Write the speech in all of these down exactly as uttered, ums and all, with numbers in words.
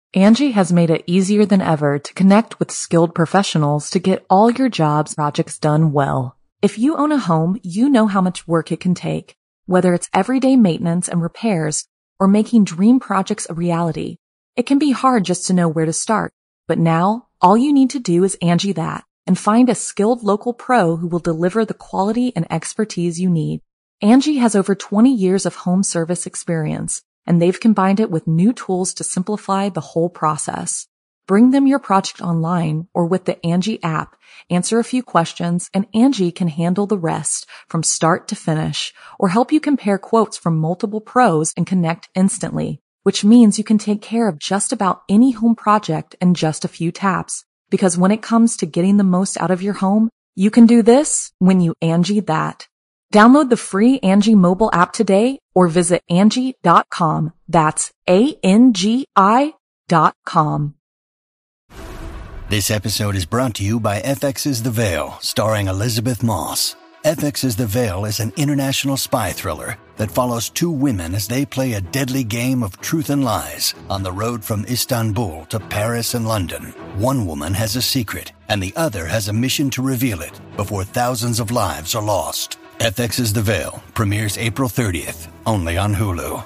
Angie has made it easier than ever to connect with skilled professionals to get all your jobs projects done well. If you own a home, you know how much work it can take, whether it's everyday maintenance and repairs or making dream projects a reality. It can be hard just to know where to start, but now all you need to do is Angie that and find a skilled local pro who will deliver the quality and expertise you need. Angie has over twenty years of home service experience, and they've combined it with new tools to simplify the whole process. Bring them your project online or with the Angie app, answer a few questions, and Angie can handle the rest from start to finish, or help you compare quotes from multiple pros and connect instantly, which means you can take care of just about any home project in just a few taps. Because when it comes to getting the most out of your home, you can do this when you Angie that. Download the free Angie mobile app today or visit Angie dot com. That's A N G I dot com. This episode is brought to you by F X's The Veil, starring Elizabeth Moss. F X's The Veil is an international spy thriller that follows two women as they play a deadly game of truth and lies on the road from Istanbul to Paris and London. One woman has a secret, and the other has a mission to reveal it before thousands of lives are lost. F X's The Veil premieres April thirtieth, only on Hulu.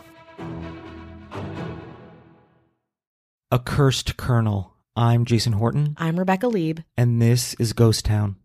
A Cursed Colonel. I'm Jason Horton. I'm Rebecca Lieb. And this is Ghost Town.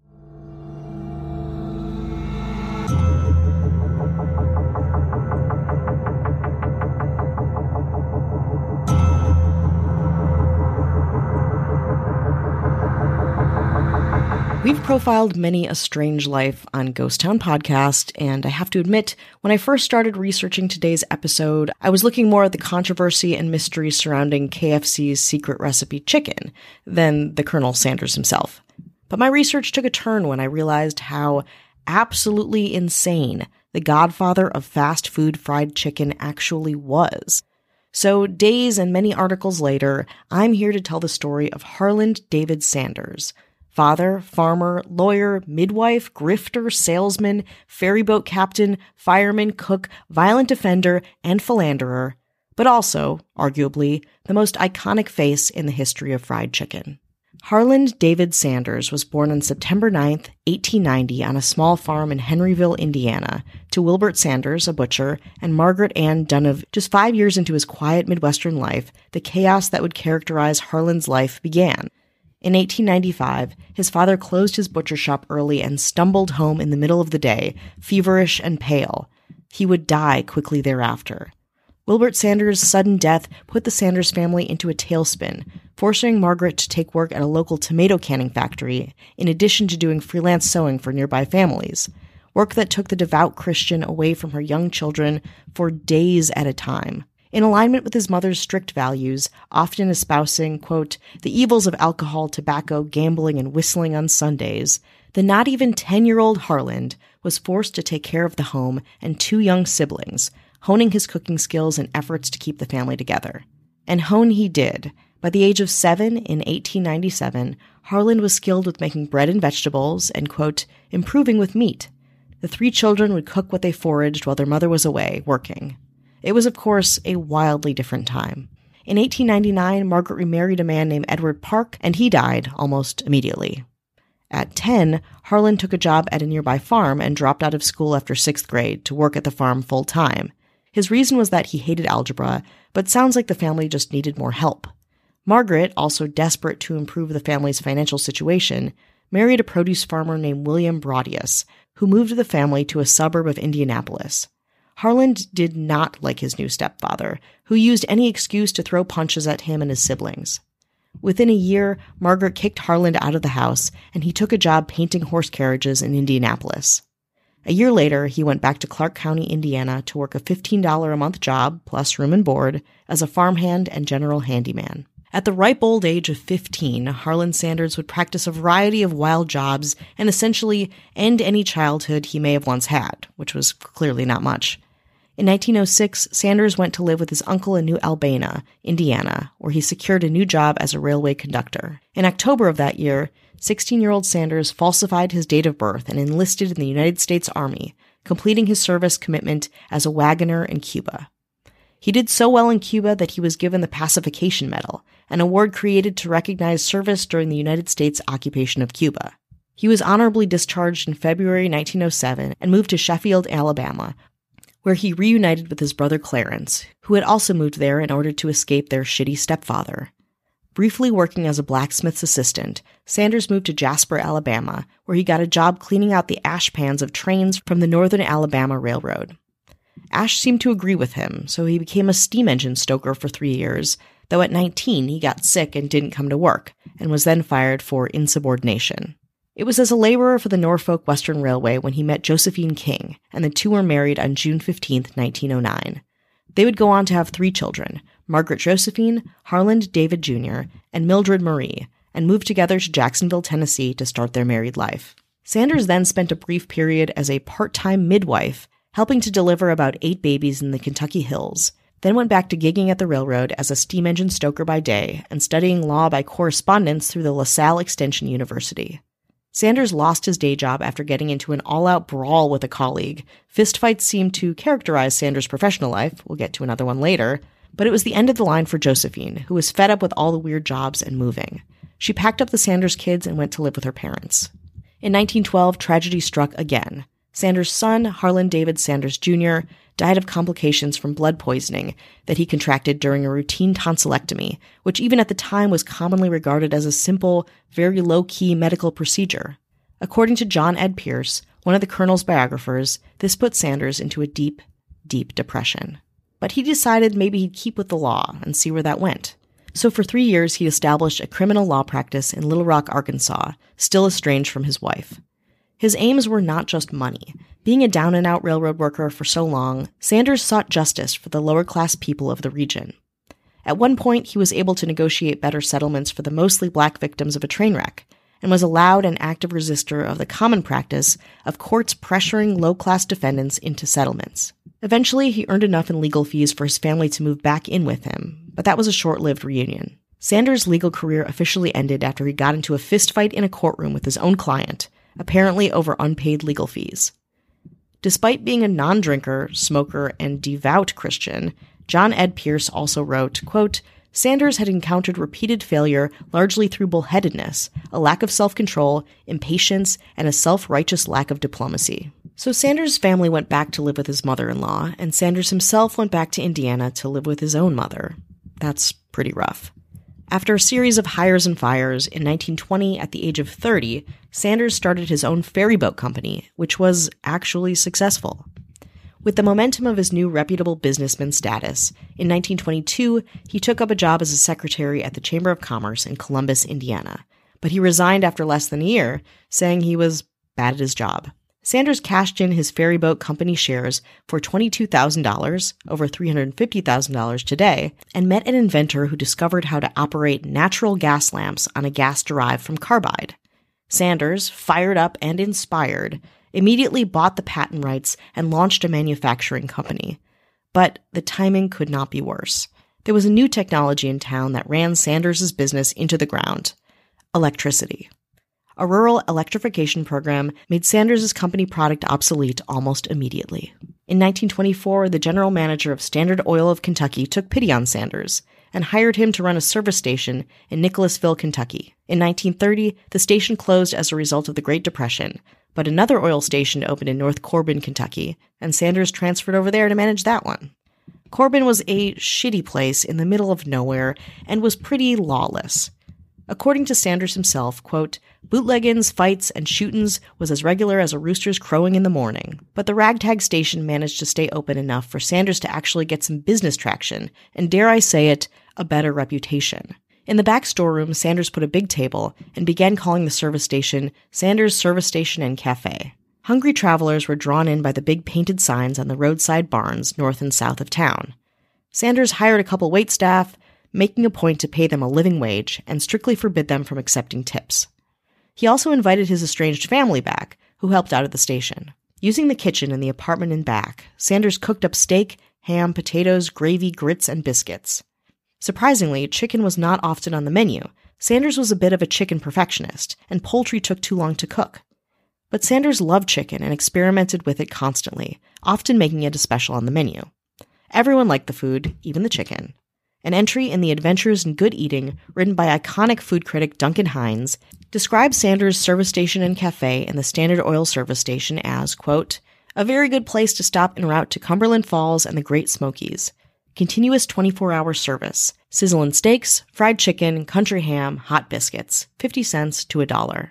We've profiled many a strange life on Ghost Town podcast, and I have to admit, when I first started researching today's episode, I was looking more at the controversy and mystery surrounding K F C's secret recipe chicken than the Colonel Sanders himself. But my research took a turn when I realized how absolutely insane the godfather of fast food fried chicken actually was. So days and many articles later, I'm here to tell the story of Harland David Sanders. Father, farmer, lawyer, midwife, grifter, salesman, ferryboat captain, fireman, cook, violent offender, and philanderer, but also, arguably, the most iconic face in the history of fried chicken. Harland David Sanders was born on September ninth, eighteen ninety, on a small farm in Henryville, Indiana, to Wilbert Sanders, a butcher, and Margaret Ann Dunnov. Just five years into his quiet Midwestern life, the chaos that would characterize Harland's life began. In eighteen ninety-five, his father closed his butcher shop early and stumbled home in the middle of the day, feverish and pale. He would die quickly thereafter. Wilbert Sanders' sudden death put the Sanders family into a tailspin, forcing Margaret to take work at a local tomato canning factory, in addition to doing freelance sewing for nearby families, work that took the devout Christian away from her young children for days at a time. In alignment with his mother's strict values, often espousing, quote, the evils of alcohol, tobacco, gambling, and whistling on Sundays, the not even ten-year-old Harland was forced to take care of the home and two young siblings, honing his cooking skills in efforts to keep the family together. And hone he did. By the age of seven in eighteen ninety-seven, Harland was skilled with making bread and vegetables and, quote, improving with meat. The three children would cook what they foraged while their mother was away, working. It was, of course, a wildly different time. In eighteen ninety-nine, Margaret remarried a man named Edward Park, and he died almost immediately. At ten, Harland took a job at a nearby farm and dropped out of school after sixth grade to work at the farm full-time. His reason was that he hated algebra, but sounds like the family just needed more help. Margaret, also desperate to improve the family's financial situation, married a produce farmer named William Brodius, who moved the family to a suburb of Indianapolis. Harland did not like his new stepfather, who used any excuse to throw punches at him and his siblings. Within a year, Margaret kicked Harland out of the house, and he took a job painting horse carriages in Indianapolis. A year later, he went back to Clark County, Indiana, to work a fifteen dollars a month job, plus room and board, as a farmhand and general handyman. At the ripe old age of fifteen, Harland Sanders would practice a variety of wild jobs and essentially end any childhood he may have once had, which was clearly not much. In nineteen oh six, Sanders went to live with his uncle in New Albana, Indiana, where he secured a new job as a railway conductor. In October of that year, sixteen-year-old Sanders falsified his date of birth and enlisted in the United States Army, completing his service commitment as a wagoner in Cuba. He did so well in Cuba that he was given the Pacification Medal, an award created to recognize service during the United States occupation of Cuba. He was honorably discharged in February nineteen oh seven and moved to Sheffield, Alabama, where he reunited with his brother Clarence, who had also moved there in order to escape their shitty stepfather. Briefly working as a blacksmith's assistant, Sanders moved to Jasper, Alabama, where he got a job cleaning out the ash pans of trains from the Northern Alabama Railroad. Ash seemed to agree with him, so he became a steam engine stoker for three years, though at nineteen he got sick and didn't come to work, and was then fired for insubordination. It was as a laborer for the Norfolk Western Railway when he met Josephine King, and the two were married on June fifteenth, nineteen oh nine. They would go on to have three children, Margaret Josephine, Harland David Junior, and Mildred Marie, and moved together to Jacksonville, Tennessee to start their married life. Sanders then spent a brief period as a part-time midwife, helping to deliver about eight babies in the Kentucky hills, then went back to gigging at the railroad as a steam engine stoker by day and studying law by correspondence through the LaSalle Extension University. Sanders lost his day job after getting into an all-out brawl with a colleague. Fistfights seemed to characterize Sanders' professional life, we'll get to another one later, but it was the end of the line for Josephine, who was fed up with all the weird jobs and moving. She packed up the Sanders kids and went to live with her parents. In nineteen twelve, tragedy struck again. Sanders' son, Harland David Sanders Junior, died of complications from blood poisoning that he contracted during a routine tonsillectomy, which even at the time was commonly regarded as a simple, very low-key medical procedure. According to John Ed Pierce, one of the colonel's biographers, this put Sanders into a deep, deep depression. But he decided maybe he'd keep with the law and see where that went. So for three years, he established a criminal law practice in Little Rock, Arkansas, still estranged from his wife. His aims were not just money. Being a down-and-out railroad worker for so long, Sanders sought justice for the lower-class people of the region. At one point, he was able to negotiate better settlements for the mostly black victims of a train wreck, and was a loud and active resistor of the common practice of courts pressuring low-class defendants into settlements. Eventually, he earned enough in legal fees for his family to move back in with him, but that was a short-lived reunion. Sanders' legal career officially ended after he got into a fistfight in a courtroom with his own client, apparently over unpaid legal fees. Despite being a non-drinker, smoker, and devout Christian, John Ed Pierce also wrote, quote, Sanders had encountered repeated failure largely through bullheadedness, a lack of self-control, impatience, and a self-righteous lack of diplomacy. So Sanders' family went back to live with his mother-in-law, and Sanders himself went back to Indiana to live with his own mother. That's pretty rough. After a series of hires and fires, in nineteen twenty, at the age of thirty, Sanders started his own ferryboat company, which was actually successful. With the momentum of his new reputable businessman status, in nineteen twenty-two, he took up a job as a secretary at the Chamber of Commerce in Columbus, Indiana. But he resigned after less than a year, saying he was bad at his job. Sanders cashed in his ferryboat company shares for twenty-two thousand dollars, over three hundred fifty thousand dollars today, and met an inventor who discovered how to operate natural gas lamps on a gas derived from carbide. Sanders, fired up and inspired, immediately bought the patent rights and launched a manufacturing company. But the timing could not be worse. There was a new technology in town that ran Sanders' business into the ground: electricity. A rural electrification program made Sanders' company product obsolete almost immediately. In nineteen twenty-four, the general manager of Standard Oil of Kentucky took pity on Sanders and hired him to run a service station in Nicholasville, Kentucky. In nineteen thirty, the station closed as a result of the Great Depression, but another oil station opened in North Corbin, Kentucky, and Sanders transferred over there to manage that one. Corbin was a shitty place in the middle of nowhere and was pretty lawless. According to Sanders himself, quote, bootleggins, fights, and shootins was as regular as a rooster's crowing in the morning, but the ragtag station managed to stay open enough for Sanders to actually get some business traction, and dare I say it, a better reputation. In the back storeroom, Sanders put a big table and began calling the service station Sanders Service Station and Cafe. Hungry travelers were drawn in by the big painted signs on the roadside barns north and south of town. Sanders hired a couple waitstaff, making a point to pay them a living wage and strictly forbid them from accepting tips. He also invited his estranged family back, who helped out at the station. Using the kitchen in the apartment in back, Sanders cooked up steak, ham, potatoes, gravy, grits, and biscuits. Surprisingly, chicken was not often on the menu. Sanders was a bit of a chicken perfectionist, and poultry took too long to cook. But Sanders loved chicken and experimented with it constantly, often making it a special on the menu. Everyone liked the food, even the chicken. An entry in the Adventures in Good Eating, written by iconic food critic Duncan Hines, describes Sanders' service station and cafe in the Standard Oil service station as, quote, a very good place to stop en route to Cumberland Falls and the Great Smokies. Continuous twenty-four hour service. Sizzlin' steaks, fried chicken, country ham, hot biscuits. fifty cents to a dollar.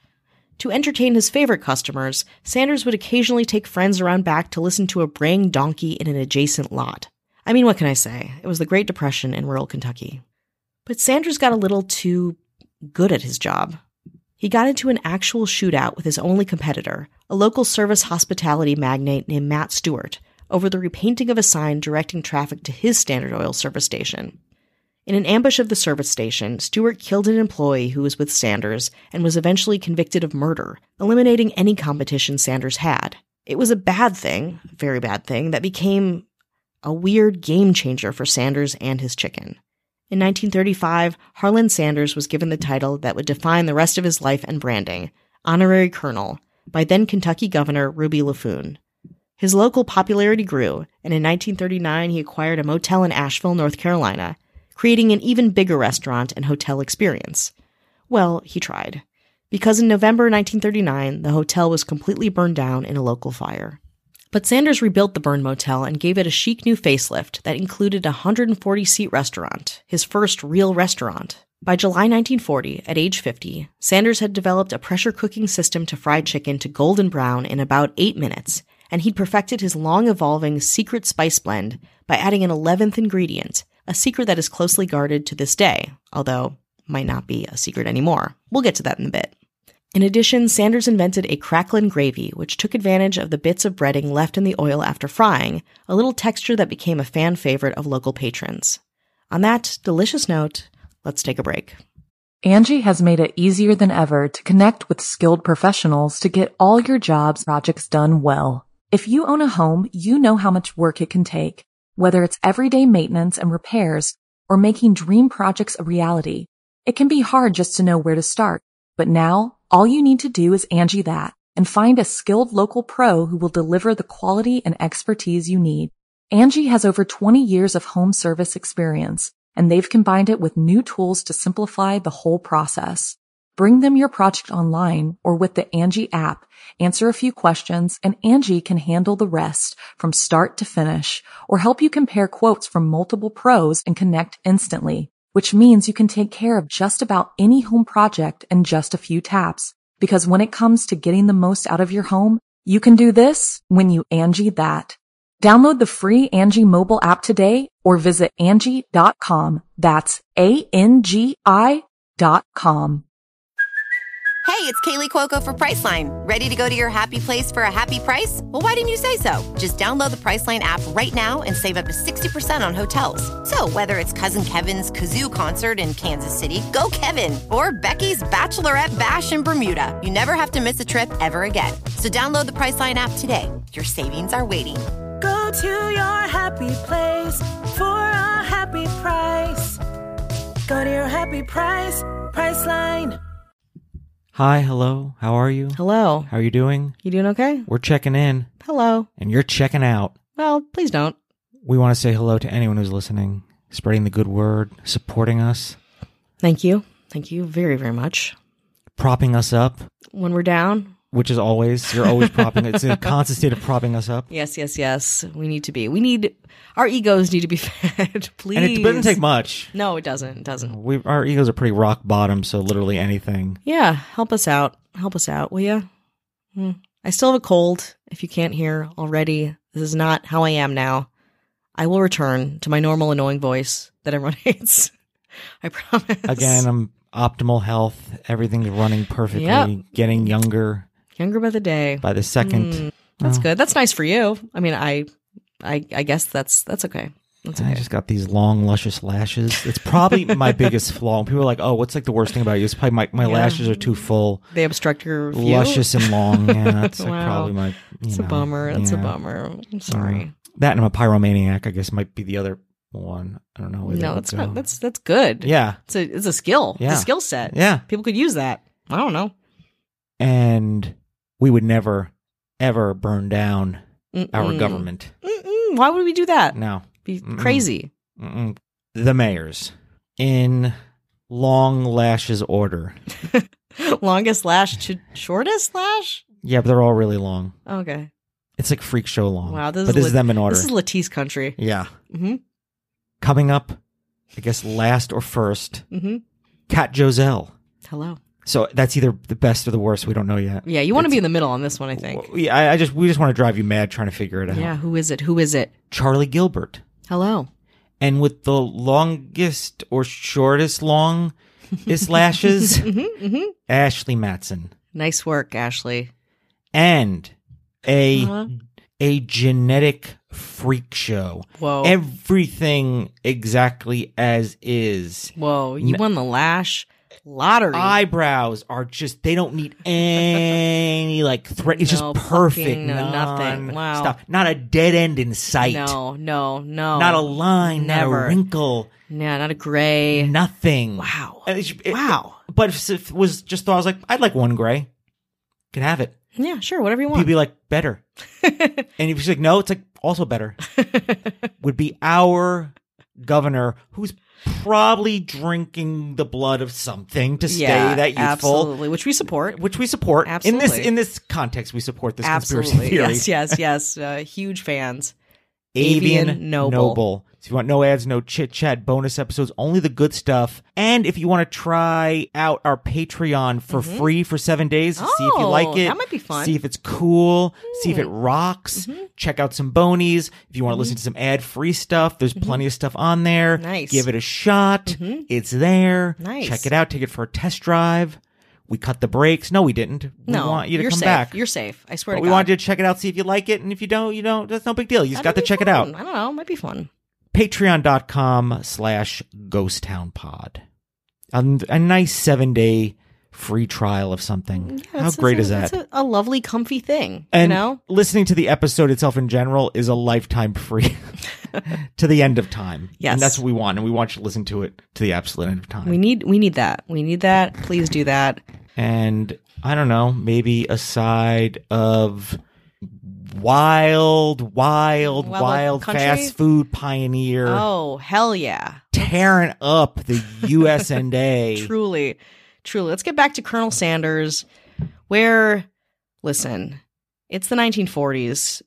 To entertain his favorite customers, Sanders would occasionally take friends around back to listen to a braying donkey in an adjacent lot. I mean, what can I say? It was the Great Depression in rural Kentucky. But Sanders got a little too good at his job. He got into an actual shootout with his only competitor, a local service hospitality magnate named Matt Stewart, over the repainting of a sign directing traffic to his Standard Oil service station. In an ambush of the service station, Stewart killed an employee who was with Sanders and was eventually convicted of murder, eliminating any competition Sanders had. It was a bad thing, a very bad thing, that became a weird game changer for Sanders and his chicken. In nineteen thirty-five, Harlan Sanders was given the title that would define the rest of his life and branding, Honorary Colonel, by then Kentucky Governor Ruby LaFoon. His local popularity grew, and in nineteen thirty-nine he acquired a motel in Asheville, North Carolina, creating an even bigger restaurant and hotel experience. Well, he tried, because in November nineteen thirty-nine, the hotel was completely burned down in a local fire. But Sanders rebuilt the burned motel and gave it a chic new facelift that included a one hundred forty seat restaurant, his first real restaurant. By July nineteen forty, at age fifty, Sanders had developed a pressure cooking system to fry chicken to golden brown in about eight minutes, and he'd perfected his long-evolving secret spice blend by adding an eleventh ingredient, a secret that is closely guarded to this day, although might not be a secret anymore. We'll get to that in a bit. In addition, Sanders invented a cracklin gravy, which took advantage of the bits of breading left in the oil after frying, a little texture that became a fan favorite of local patrons. On that delicious note, let's take a break. Angie has made it easier than ever to connect with skilled professionals to get all your jobs projects done well. If you own a home, you know how much work it can take, whether it's everyday maintenance and repairs or making dream projects a reality. It can be hard just to know where to start, but now all you need to do is Angie that and find a skilled local pro who will deliver the quality and expertise you need. Angie has over twenty years of home service experience, and they've combined it with new tools to simplify the whole process. Bring them your project online or with the Angie app, answer a few questions, and Angie can handle the rest from start to finish, or help you compare quotes from multiple pros and connect instantly, which means you can take care of just about any home project in just a few taps. Because when it comes to getting the most out of your home, you can do this when you Angie that. Download the free Angie mobile app today or visit Angie dot com. That's A N G I dot com. Hey, it's Kaylee Cuoco for Priceline. Ready to go to your happy place for a happy price? Well, why didn't you say so? Just download the Priceline app right now and save up to sixty percent on hotels. So whether it's Cousin Kevin's Kazoo Concert in Kansas City, go Kevin, or Becky's Bachelorette Bash in Bermuda, you never have to miss a trip ever again. So download the Priceline app today. Your savings are waiting. Go to your happy place for a happy price. Go to your happy price, Priceline. Hi, hello, how are you? Hello. How are you doing? You doing okay? We're checking in, Hello. and you're checking out. Well, please don't. We want to say hello to anyone who's listening, spreading the good word, supporting us, Thank you. Thank you very, very much. propping us up, When we're down, which is always, you're always propping, it's a constant state of propping us up. yes, yes, yes. We need to be. We need, our egos need to be fed, please. And it doesn't take much. No, it doesn't. It doesn't. We, our egos are pretty rock bottom, so literally anything. Yeah, help us out. Help us out, will you? Hmm. I still have a cold, if you can't hear already. This is not how I am now. I will return to my normal annoying voice that everyone hates. I promise. Again, I'm optimal health. Everything's running perfectly. Yep. Getting younger Younger by the day. by the second. Mm, that's Oh. good. That's nice for you. I mean, I, I, I guess that's that's okay. That's I okay. just got these long, luscious lashes. It's probably my biggest flaw. People are like, "Oh, what's like the worst thing about you?" It's probably my, my Yeah. lashes are too full, They obstruct your view. luscious and long. Yeah, that's like Wow. probably my. You It's know, a bummer. It's a yeah. bummer. I'm sorry. That and I'm a pyromaniac. I guess might be the other one. I don't know. where that no, would that's go. not. That's that's good. yeah, It's a it's a skill. Yeah. It's a skill set. yeah. People could use that. I don't know. And we would never, ever burn down our Mm-mm. government. Mm-mm. Mm, why would we do that? No. Be Mm-mm. crazy. Mm-mm. The mayors in long lashes order. Longest lash to shortest lash? Yeah, but they're all really long. Okay. It's like freak show long. Wow. This but is this Lat- is them in order. This is Latisse country. Yeah. Mm-hmm. Coming up, I guess last or first, Mm-hmm. Kat Joselle. Hello. So that's either the best or the worst. We don't know yet. Yeah, you want to It's- be in the middle on this one, I think. Well, yeah, I, I just we just want to drive you mad trying to figure it out. Yeah, who is it? Who is it? Charlie Gilbert. Hello. And with the longest or shortest longest lashes, Mm-hmm, mm-hmm. Ashley Matson. Nice work, Ashley. And a Uh-huh. a genetic freak show. Whoa. Everything exactly as is. Whoa, you N- won the lash lottery. Eyebrows are just, they don't need any like threat. It's No, just perfect. fucking no, nothing. Wow. Stop. Not a dead end in sight. No, no, no. Not a line, Never. not a wrinkle, Yeah, not a gray. nothing. Wow. And it's- it- Wow. But if it was just thought, I was like, I'd like one gray. Can have it. Yeah, sure, whatever you He'd want. be like, better. And if he's like, no, it's like also better. Would be our governor, who's probably drinking the blood of something to stay yeah, that youthful. absolutely, which we support. Which we support. In this Absolutely. in this context, we support this Absolutely. conspiracy theory. Yes, yes, yes. Uh, huge fans. Avian, Avian Noble. Noble. So if you want no ads, no chit chat, bonus episodes, only the good stuff. And if you want to try out our Patreon for Mhm. free for seven days, see if you Oh, like it. that might be fun. See if it's cool. See if it Mm. rocks. Mhm. Check out some bonies. If you want to Mhm. listen to some ad free stuff, there's plenty of stuff on there. Nice. Give it a shot. Mhm. It's there. Nice. Check it out. Take it for a test drive. We cut the brakes. No, we didn't. We No, want you to you're come safe. back. You're safe. I swear But to we God. wanted you to check it out, see if you like it. And if you don't, you don't. That's no big deal. You just That got to might be check it fun. out. I don't know. It might be fun. Patreon.com slash Ghost Town Pod. A, a nice seven day free trial of something. Yeah, How it's- great it's is a, that? It's a, a lovely, comfy thing. And you know? listening to the episode itself in general is a lifetime free to the end of time. Yes. And that's what we want. And we want you to listen to it to the absolute end of time. We need we need that. We need that. Please do that. And I don't know, maybe a side of wild, wild, Wild, wild wild country? fast food pioneer Oh, hell yeah. tearing up the U S A. Truly. Truly. Let's get back to Colonel Sanders, where, listen, it's the nineteen forties.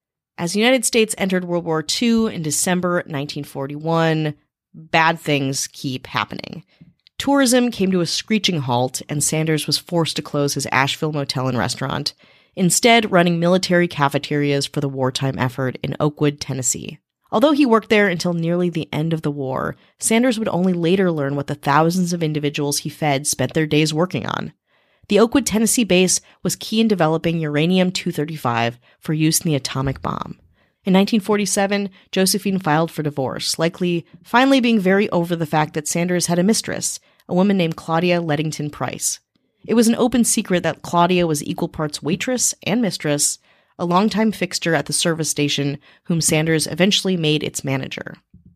As the United States entered World War Two in December nineteen forty-one, bad things keep happening. Tourism came to a screeching halt, and Sanders was forced to close his Asheville motel and restaurant, instead running military cafeterias for the wartime effort in Oakwood, Tennessee. Although he worked there until nearly the end of the war, Sanders would only later learn what the thousands of individuals he fed spent their days working on. The Oakwood, Tennessee base was key in developing uranium two thirty-five for use in the atomic bomb. In nineteen forty-seven, Josephine filed for divorce, likely finally being very over the fact that Sanders had a mistress, a woman named Claudia Leddington Price. It was an open secret that Claudia was equal parts waitress and mistress, a longtime fixture at the service station whom Sanders eventually made its manager.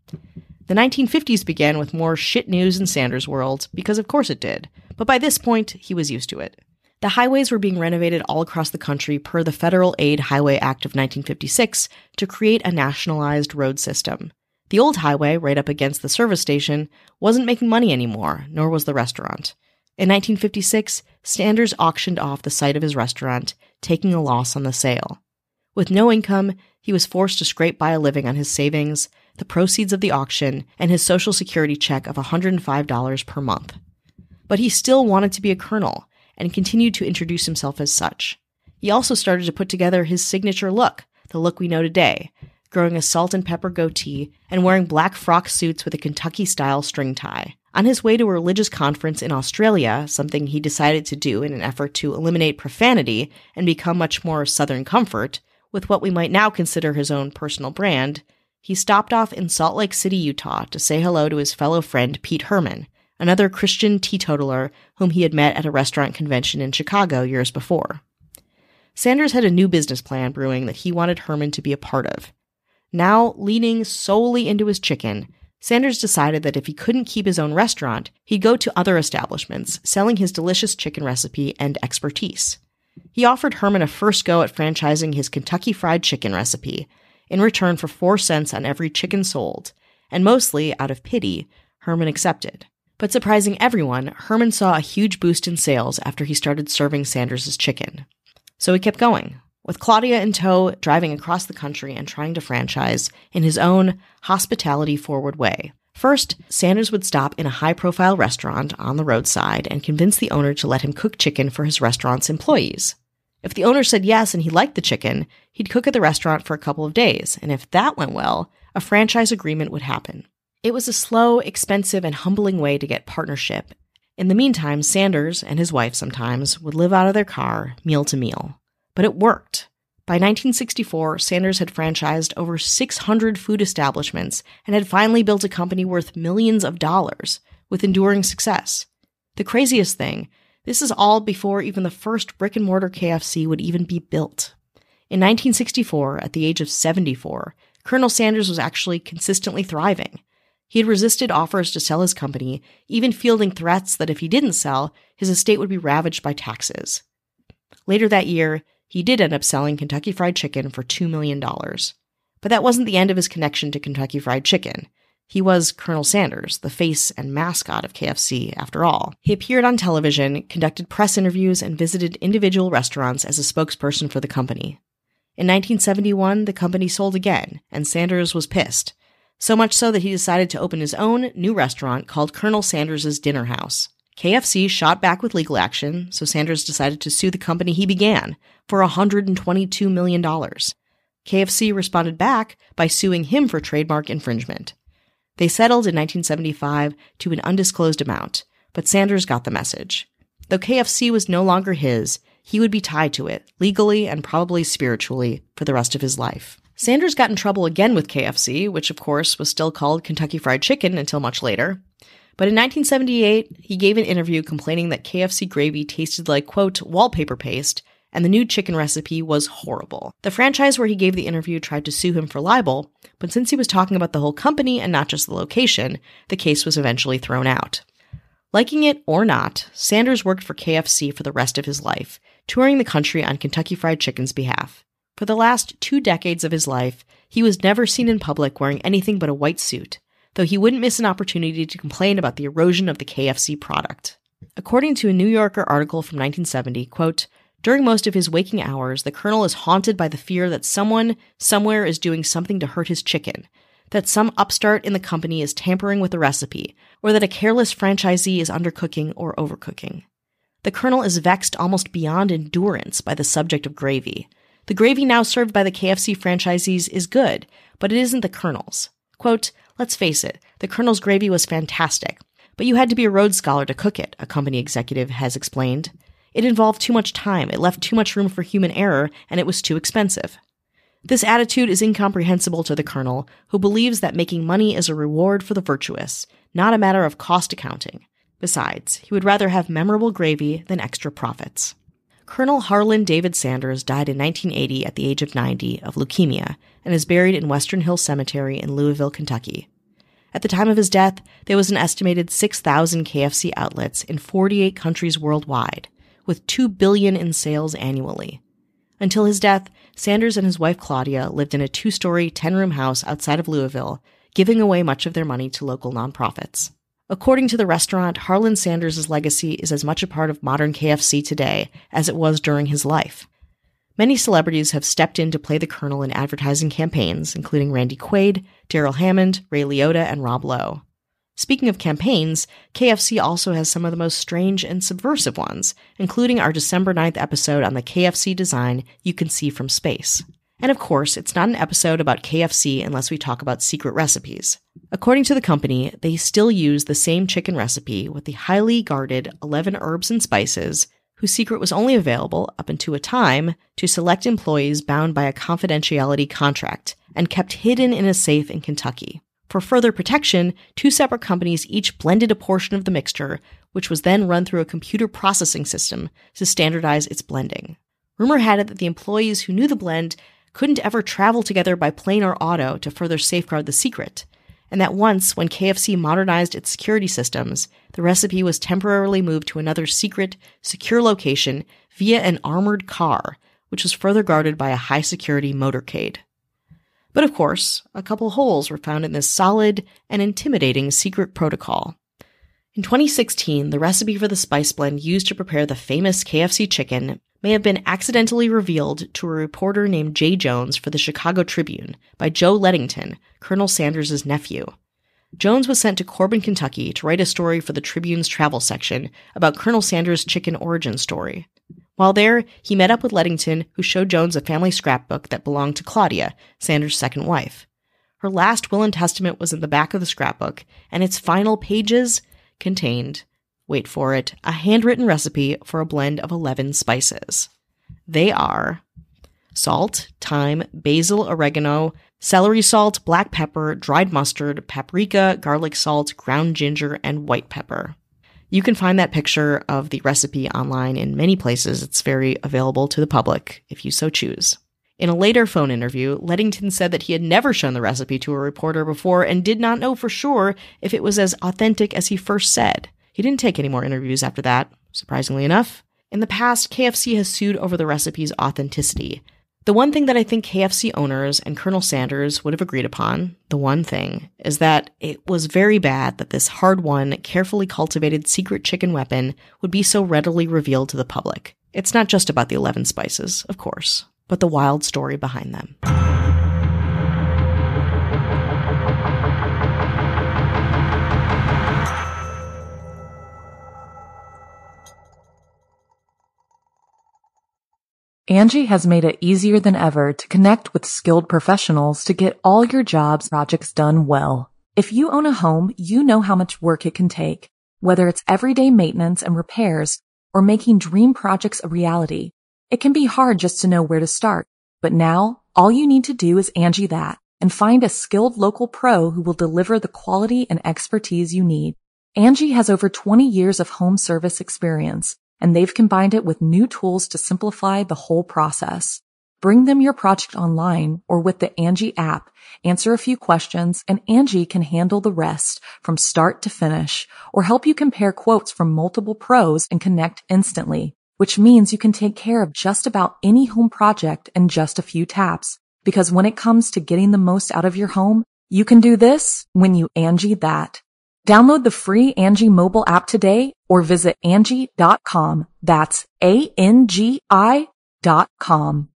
The nineteen fifties began with more shit news in Sanders' world, because of course it did, but by this point, he was used to it. The highways were being renovated all across the country per the Federal Aid Highway Act of nineteen fifty-six to create a nationalized road system. The old highway, right up against the service station, wasn't making money anymore, nor was the restaurant. In nineteen fifty-six, Sanders auctioned off the site of his restaurant, taking a loss on the sale. With no income, he was forced to scrape by a living on his savings, the proceeds of the auction, and his Social Security check of one hundred five dollars per month. But he still wanted to be a colonel, and continued to introduce himself as such. He also started to put together his signature look, the look we know today, growing a salt and pepper goatee and wearing black frock suits with a Kentucky-style string tie. On his way to a religious conference in Australia, something he decided to do in an effort to eliminate profanity and become much more Southern comfort, with what we might now consider his own personal brand, he stopped off in Salt Lake City, Utah to say hello to his fellow friend Pete Herman, another Christian teetotaler whom he had met at a restaurant convention in Chicago years before. Sanders had a new business plan brewing that he wanted Herman to be a part of. Now, leaning solely into his chicken, Sanders decided that if he couldn't keep his own restaurant, he'd go to other establishments, selling his delicious chicken recipe and expertise. He offered Herman a first go at franchising his Kentucky Fried Chicken recipe, in return for four cents on every chicken sold, and mostly out of pity, Herman accepted. But surprising everyone, Herman saw a huge boost in sales after he started serving Sanders' chicken. So he kept going, with Claudia in tow, driving across the country and trying to franchise in his own hospitality-forward way. First, Sanders would stop in a high-profile restaurant on the roadside and convince the owner to let him cook chicken for his restaurant's employees. If the owner said yes and he liked the chicken, he'd cook at the restaurant for a couple of days, and if that went well, a franchise agreement would happen. It was a slow, expensive, and humbling way to get partnership. In the meantime, Sanders, and his wife sometimes, would live out of their car, meal to meal. But it worked. By nineteen sixty-four, Sanders had franchised over six hundred food establishments and had finally built a company worth millions of dollars, with enduring success. The craziest thing, this is all before even the first brick-and-mortar K F C would even be built. In nineteen sixty-four, at the age of seventy-four, Colonel Sanders was actually consistently thriving. He had resisted offers to sell his company, even fielding threats that if he didn't sell, his estate would be ravaged by taxes. Later that year, he did end up selling Kentucky Fried Chicken for two million dollars. But that wasn't the end of his connection to Kentucky Fried Chicken. He was Colonel Sanders, the face and mascot of K F C, after all. He appeared on television, conducted press interviews, and visited individual restaurants as a spokesperson for the company. In nineteen seventy-one, the company sold again, and Sanders was pissed. So much so that he decided to open his own new restaurant called Colonel Sanders' Dinner House. K F C shot back with legal action, so Sanders decided to sue the company he began for one hundred twenty-two million dollars. K F C responded back by suing him for trademark infringement. They settled in nineteen seventy-five to an undisclosed amount, but Sanders got the message. Though K F C was no longer his, he would be tied to it, legally and probably spiritually, for the rest of his life. Sanders got in trouble again with K F C, which of course was still called Kentucky Fried Chicken until much later. But in nineteen seventy-eight, he gave an interview complaining that K F C gravy tasted like, quote, wallpaper paste, and the new chicken recipe was horrible. The franchise where he gave the interview tried to sue him for libel, but since he was talking about the whole company and not just the location, the case was eventually thrown out. Liking it or not, Sanders worked for K F C for the rest of his life, touring the country on Kentucky Fried Chicken's behalf. For the last two decades of his life, he was never seen in public wearing anything but a white suit, though he wouldn't miss an opportunity to complain about the erosion of the K F C product. According to a New Yorker article from nineteen seventy, quote, during most of his waking hours, the Colonel is haunted by the fear that someone, somewhere is doing something to hurt his chicken, that some upstart in the company is tampering with the recipe, or that a careless franchisee is undercooking or overcooking. The Colonel is vexed almost beyond endurance by the subject of gravy. The gravy now served by the K F C franchisees is good, but it isn't the Colonel's. Quote, let's face it, the Colonel's gravy was fantastic, but you had to be a Rhodes Scholar to cook it, a company executive has explained. It involved too much time, it left too much room for human error, and it was too expensive. This attitude is incomprehensible to the Colonel, who believes that making money is a reward for the virtuous, not a matter of cost accounting. Besides, he would rather have memorable gravy than extra profits. Colonel Harlan David Sanders died in nineteen eighty at the age of ninety of leukemia and is buried in Western Hills Cemetery in Louisville, Kentucky. At the time of his death, there was an estimated six thousand K F C outlets in forty-eight countries worldwide, with two billion dollars in sales annually. Until his death, Sanders and his wife Claudia lived in a two-story, ten-room house outside of Louisville, giving away much of their money to local nonprofits. According to the restaurant, Harlan Sanders' legacy is as much a part of modern K F C today as it was during his life. Many celebrities have stepped in to play the Colonel in advertising campaigns, including Randy Quaid, Daryl Hammond, Ray Liotta, and Rob Lowe. Speaking of campaigns, K F C also has some of the most strange and subversive ones, including our December ninth episode on the K F C design You Can See from Space. And of course, it's not an episode about K F C unless we talk about secret recipes. According to the company, they still use the same chicken recipe with the highly guarded eleven herbs and spices, whose secret was only available, up until a time, to select employees bound by a confidentiality contract and kept hidden in a safe in Kentucky. For further protection, two separate companies each blended a portion of the mixture, which was then run through a computer processing system to standardize its blending. Rumor had it that the employees who knew the blend couldn't ever travel together by plane or auto to further safeguard the secret, and that once, when K F C modernized its security systems, the recipe was temporarily moved to another secret, secure location via an armored car, which was further guarded by a high-security motorcade. But of course, a couple holes were found in this solid and intimidating secret protocol. In twenty sixteen, the recipe for the spice blend used to prepare the famous K F C chicken may have been accidentally revealed to a reporter named Jay Jones for the Chicago Tribune by Joe Lettington, Colonel Sanders' nephew. Jones was sent to Corbin, Kentucky to write a story for the Tribune's travel section about Colonel Sanders' chicken origin story. While there, he met up with Lettington, who showed Jones a family scrapbook that belonged to Claudia, Sanders' second wife. Her last will and testament was in the back of the scrapbook, and its final pages contained, wait for it, a handwritten recipe for a blend of eleven spices. They are salt, thyme, basil, oregano, celery salt, black pepper, dried mustard, paprika, garlic salt, ground ginger, and white pepper. You can find that picture of the recipe online in many places. It's very available to the public if you so choose. In a later phone interview, Lettington said that he had never shown the recipe to a reporter before and did not know for sure if it was as authentic as he first said. He didn't take any more interviews after that, surprisingly enough. In the past, K F C has sued over the recipe's authenticity. The one thing that I think K F C owners and Colonel Sanders would have agreed upon, the one thing, is that it was very bad that this hard-won, carefully cultivated secret chicken weapon would be so readily revealed to the public. It's not just about the eleven spices, of course, but the wild story behind them. Angie has made it easier than ever to connect with skilled professionals to get all your jobs projects done well. If you own a home, you know how much work it can take, whether it's everyday maintenance and repairs or making dream projects a reality. It can be hard just to know where to start, but now all you need to do is Angie that and find a skilled local pro who will deliver the quality and expertise you need. Angie has over twenty years of home service experience, and they've combined it with new tools to simplify the whole process. Bring them your project online or with the Angie app, answer a few questions, and Angie can handle the rest from start to finish, or help you compare quotes from multiple pros and connect instantly, which means you can take care of just about any home project in just a few taps. Because when it comes to getting the most out of your home, you can do this when you Angie that. Download the free Angie mobile app today or visit Angie dot com. That's A N G I dot com.